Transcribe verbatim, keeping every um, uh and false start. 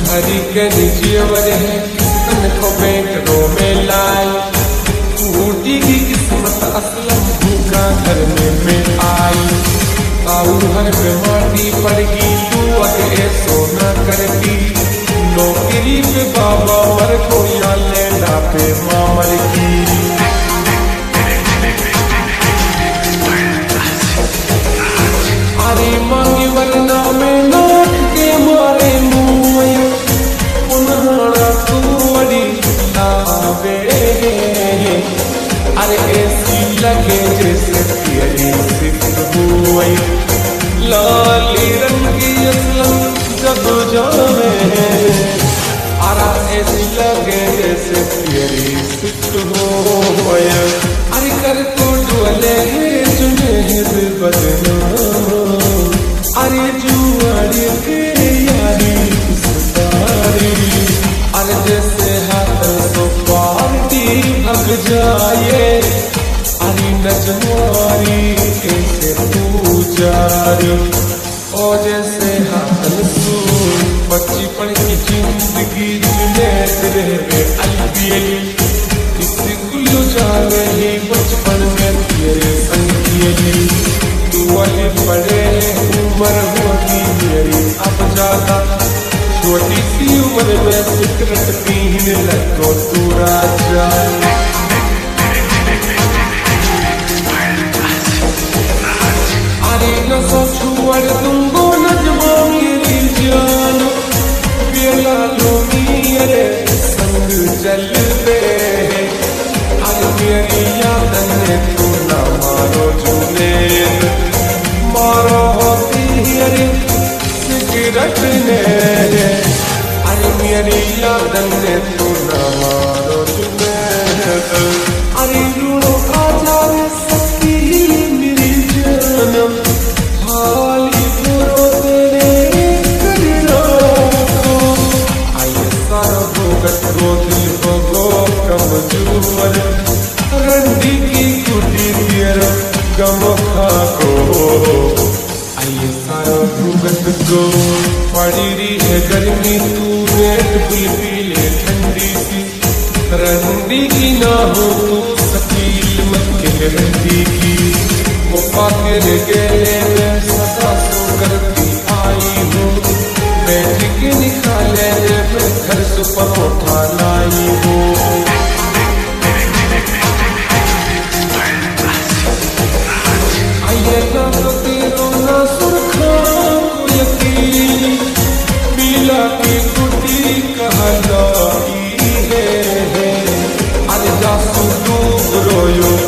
हरी के नीचे है किस्मत को बैंक रो में लाई, टूटी की किस्मत असलम भूखा घर में में आई। आऊ हर बीमारी पड़गी तू अगे सोना करती, नौकरी पे बाबा मर को या लेना पे मामर की। अरे मांगी वरना में नोट के मारे मुँह पुनः तू बड़ी लावे। अरे ऐसी लगे जैसे तेरी सिफ्त हुई, लाली रंग की असलम जब जावे। अरे ऐसी लगे जैसे तेरी सिफ्त हुई। अरे कर तो डोले जुनेद बदनाम, अरे जुआरी के यारी सतारी। अरे जैसे हाथ तो पार्टी भग जाए, अरे नजवारी कैसे तू जारी। ओ जैसे हाथ सू बचपन की जिंदगी जुनेद रहे अलबेली, किसी कुल्लू जावे ही बचपन में तेरे संग किए। तू वाली बड़े उम्र होगी मेरी अब ज्यादा, छोटी सी उम्र में सिगरेट पीने लगो तू राजा। अरे न सोचू अरे तुमको नजमा मेरी जान, बेला लो मेरे संग चल बे। अरे मेरी याद ने तू ना मारो जुनेद, मारो होती अरे सिगरेट ने। अरे मेरी याद ने तू ना मारो जुनेद। अरे रूड़ो आ जावे सकी मेरी जानम, हाली बुरो तेरे करीना को। आये सारा भोगत को दिल भोगो कमजोर, रंडी की कुटी तेरा गम खा को। आये सारा भोगत को पड़ी रही है गर्मी तू रेत बुल पी ले ठंडी सी, रंडी की ना हो तू सकील मत के रंडी की। वो पाके गेले में सदा सो करती आई हो, बैठ के निकाले में घर से परोठा लाई हो। आइए ना तो तेरो ना सुरखा को यकीन, पीला की कुटी कहलाई है। अरे जासू डूब रोयो